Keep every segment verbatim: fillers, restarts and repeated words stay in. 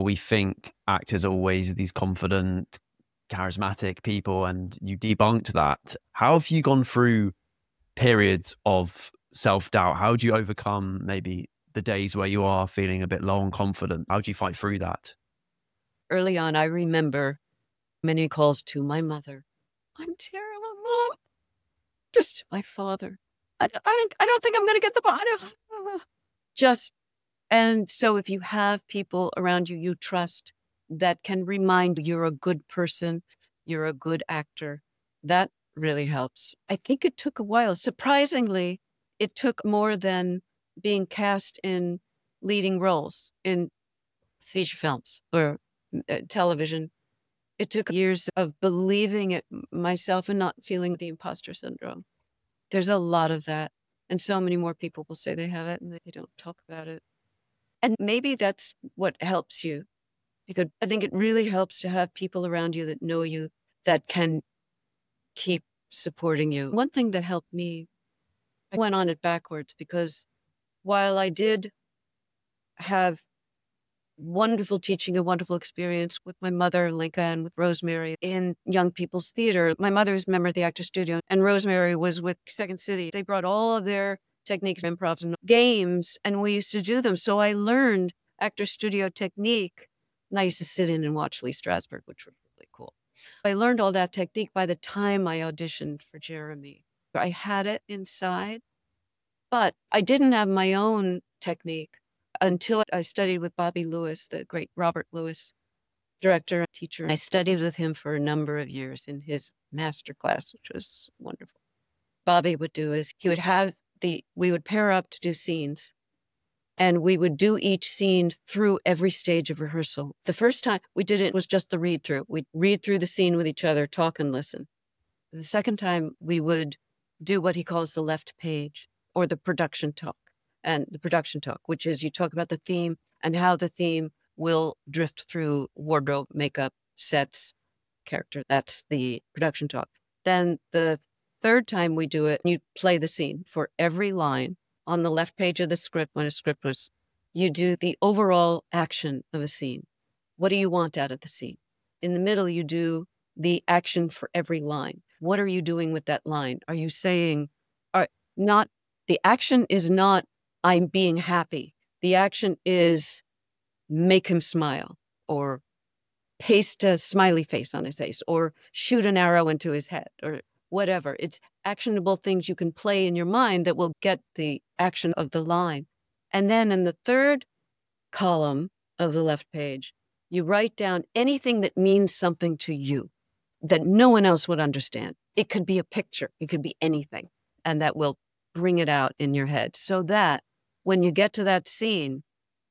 We think actors are always these confident, charismatic people, and you debunked that. How have you gone through periods of self-doubt? How do you overcome maybe the days where you are feeling a bit low on confidence? How do you fight through that? Early on, I remember many calls to my mother. I'm terrible, Mom. Just my father. I, I, don't, I don't think I'm going to get the body. Just, and so if you have people around you you trust that can remind you you're a good person, you're a good actor, that really helps. I think it took a while. Surprisingly, it took more than being cast in leading roles in feature films or uh, television. It took years of believing it myself and not feeling the imposter syndrome. There's a lot of that. And so many more people will say they have it and they don't talk about it. And maybe that's what helps you. Because I think it really helps to have people around you that know you, that can keep supporting you. One thing that helped me, I went on it backwards because while I did have wonderful teaching, a wonderful experience with my mother, Linka, and with Rosemary in Young People's Theater. My mother is a member of the Actors Studio, and Rosemary was with Second City. They brought all of their techniques, improvs, and games, and we used to do them. So I learned Actors Studio technique, and I used to sit in and watch Lee Strasberg, which was really cool. I learned all that technique by the time I auditioned for Jeremy. I had it inside, but I didn't have my own technique until I studied with Bobby Lewis, the great Robert Lewis director and teacher. I studied with him for a number of years in his master class, which was wonderful. Bobby would do is he would have the, we would pair up to do scenes, and we would do each scene through every stage of rehearsal. The first time we did it was just the read through. We'd read through the scene with each other, talk and listen. The second time we would do what he calls the left page, or the production talk. And the production talk, which is you talk about the theme and how the theme will drift through wardrobe, makeup, sets, character. That's the production talk. Then the third time we do it, you play the scene for every line on the left page of the script. When a script was, you do the overall action of a scene. What do you want out of the scene? In the middle, you do the action for every line. What are you doing with that line? Are you saying, are not, the action is not, I'm being happy. The action is make him smile, or paste a smiley face on his face, or shoot an arrow into his head, or whatever. It's actionable things you can play in your mind that will get the action of the line. And then in the third column of the left page, you write down anything that means something to you that no one else would understand. It could be a picture. It could be anything. And that will bring it out in your head so that when you get to that scene,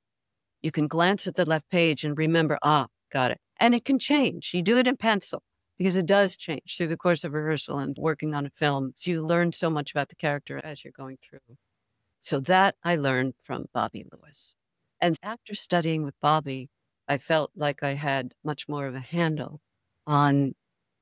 you can glance at the left page and remember, ah, got it. And it can change. You do it in pencil because it does change through the course of rehearsal and working on a film. So you learn so much about the character as you're going through. So that I learned from Bobby Lewis. And after studying with Bobby, I felt like I had much more of a handle on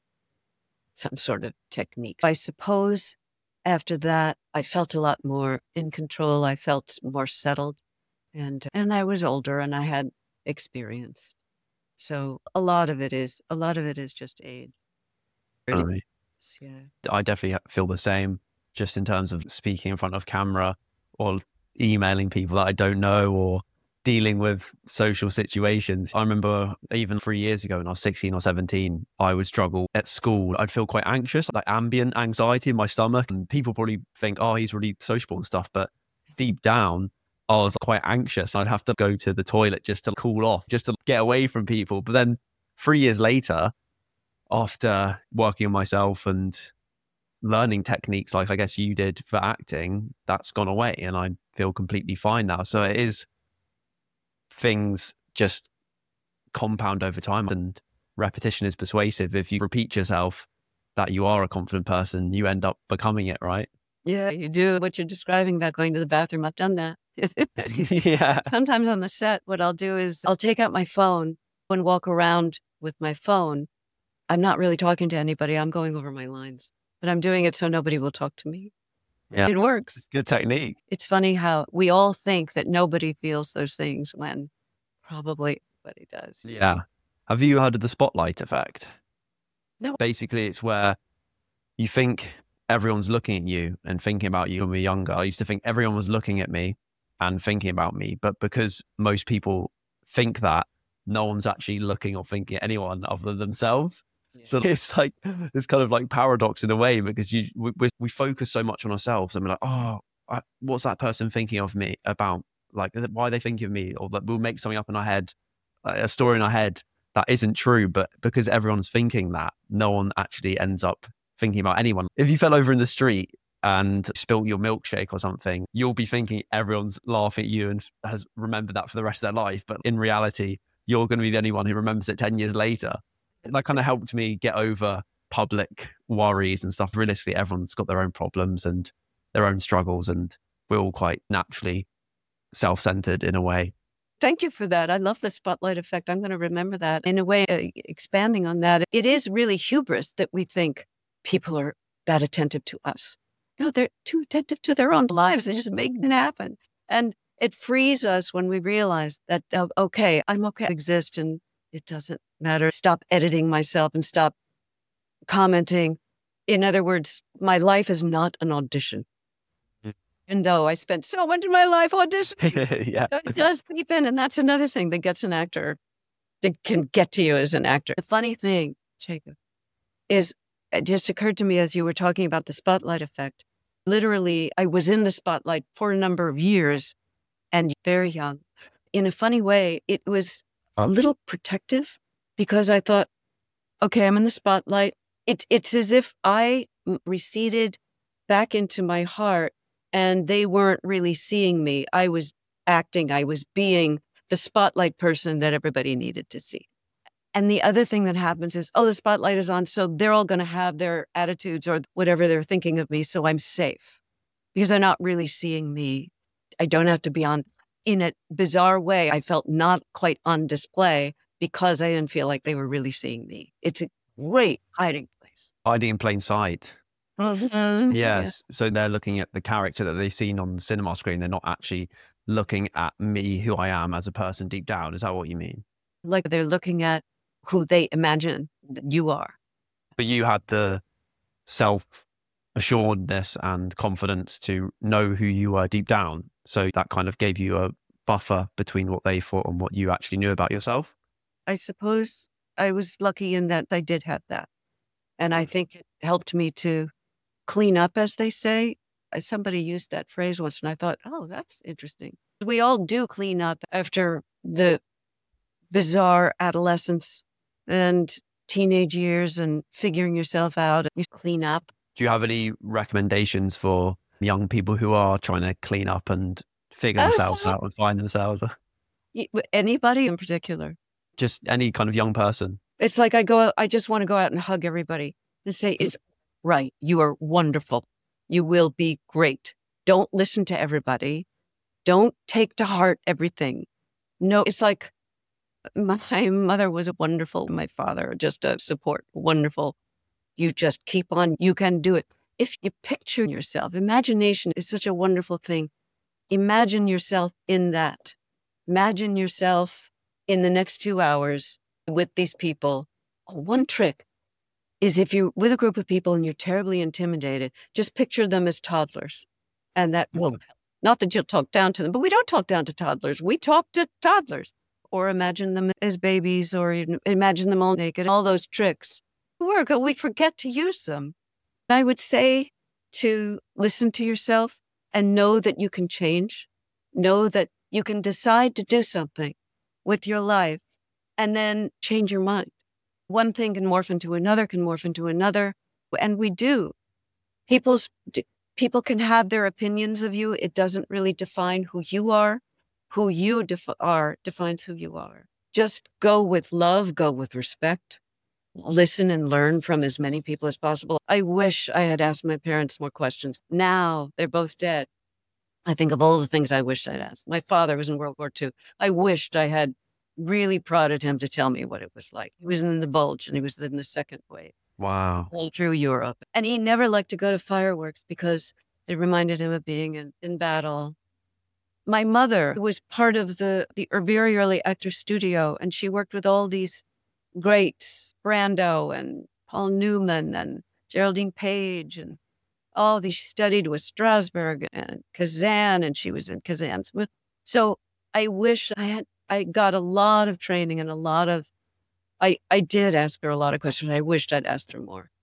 some sort of technique. I suppose after that, I felt a lot more in control. I felt more settled, and and I was older and I had experience. So a lot of it is a lot of it is just age. Definitely. Yeah. I definitely feel the same, just in terms of speaking in front of camera or emailing people that I don't know or dealing with social situations. I remember even three years ago when I was sixteen or seventeen, I would struggle at school. I'd feel quite anxious, like ambient anxiety in my stomach. And people probably think, oh, he's really sociable and stuff. But deep down, I was quite anxious. I'd have to go to the toilet just to cool off, just to get away from people. But then three years later, after working on myself and learning techniques like I guess you did for acting, that's gone away and I feel completely fine now. So it is, things just compound over time and repetition is persuasive. If you repeat yourself that you are a confident person, you end up becoming it, right? Yeah, you do what you're describing about going to the bathroom. I've done that. Yeah. Sometimes on the set, what I'll do is I'll take out my phone and walk around with my phone. I'm not really talking to anybody. I'm going over my lines, but I'm doing it so nobody will talk to me. Yeah. It works. It's good technique. It's funny how we all think that nobody feels those things when probably everybody does. Yeah. Have you heard of the spotlight effect? No. Basically, it's where you think everyone's looking at you and thinking about you when we were younger. I used to think everyone was looking at me and thinking about me, but because most people think that, no one's actually looking or thinking at anyone other than themselves. Yeah. So it's like this kind of like paradox in a way, because you we, we focus so much on ourselves and we're like, oh, I, what's that person thinking of me about? Like, why are they thinking of me? Or that we'll make something up in our head, a story in our head that isn't true, but because everyone's thinking that, no one actually ends up thinking about anyone. If you fell over in the street and spilt your milkshake or something, you'll be thinking everyone's laughing at you and has remembered that for the rest of their life. But in reality, you're going to be the only one who remembers it ten years later. That kind of helped me get over public worries and stuff. Realistically, everyone's got their own problems and their own struggles, and we're all quite naturally self-centered in a way. Thank you for that. I love the spotlight effect. I'm going to remember that. In a way, uh, expanding on that, it is really hubris that we think people are that attentive to us. No, they're too attentive to their own lives. They just make it happen. And it frees us when we realize that, oh, okay, I'm okay to exist and it doesn't matter. Stop editing myself and stop commenting. In other words, my life is not an audition. And though I spent so much of my life auditioning, yeah. it does creep in. And that's another thing that gets an actor, that can get to you as an actor. The funny thing, Jacob, is it just occurred to me as you were talking about the spotlight effect. Literally, I was in the spotlight for a number of years and very young. In a funny way, it was a little protective because I thought, okay, I'm in the spotlight. It, it's as if I receded back into my heart and they weren't really seeing me. I was acting, I was being the spotlight person that everybody needed to see. And the other thing that happens is, oh, the spotlight is on, so they're all going to have their attitudes or whatever they're thinking of me, so I'm safe because they're not really seeing me. I don't have to be on. In a bizarre way, I felt not quite on display because I didn't feel like they were really seeing me. It's a great hiding place. Hiding in plain sight. Mm-hmm. Yes. Yeah. So they're looking at the character that they've seen on the cinema screen. They're not actually looking at me, who I am as a person deep down. Is that what you mean? Like they're looking at who they imagine that you are. But you had the self-assuredness and confidence to know who you were deep down. So that kind of gave you a buffer between what they thought and what you actually knew about yourself. I suppose I was lucky in that I did have that. And I think it helped me to clean up, as they say. Somebody used that phrase once and I thought, oh, that's interesting. We all do clean up after the bizarre adolescence and teenage years and figuring yourself out. You clean up. Do you have any recommendations for young people who are trying to clean up and figure themselves out and find themselves? Anybody in particular? Just any kind of young person. It's like I go, I just want to go out and hug everybody and say, it's right. You are wonderful. You will be great. Don't listen to everybody. Don't take to heart everything. No, it's like my mother was wonderful. My father, just a support, wonderful. You just keep on. You can do it. If you picture yourself, imagination is such a wonderful thing. Imagine yourself in that. Imagine yourself in the next two hours with these people. One trick is if you're with a group of people and you're terribly intimidated, just picture them as toddlers. And that won't help. Not that you'll talk down to them, but we don't talk down to toddlers. We talk to toddlers. Or imagine them as babies, or imagine them all naked. All those tricks work, we forget to use them. I would say to listen to yourself and know that you can change. Know that you can decide to do something with your life and then change your mind. One thing can morph into another, can morph into another. And we do. People's, people can have their opinions of you. It doesn't really define who you are. Who you def- are defines who you are. Just go with love, go with respect. Listen and learn from as many people as possible. I wish I had asked my parents more questions. Now they're both dead. I think of all the things I wished I'd asked. My father was in World War Two. I wished I had really prodded him to tell me what it was like. He was in the Bulge and he was in the second wave. Wow. All through Europe. And he never liked to go to fireworks because it reminded him of being in, in battle. my mother was part of the, the very early actor studio, and she worked with all these greats, Brando and Paul Newman and Geraldine Page, and all these. She studied with Strasberg and Kazan, and she was in Kazan's. So I wish I had, I got a lot of training and a lot of, I, I did ask her a lot of questions. I wished I'd asked her more.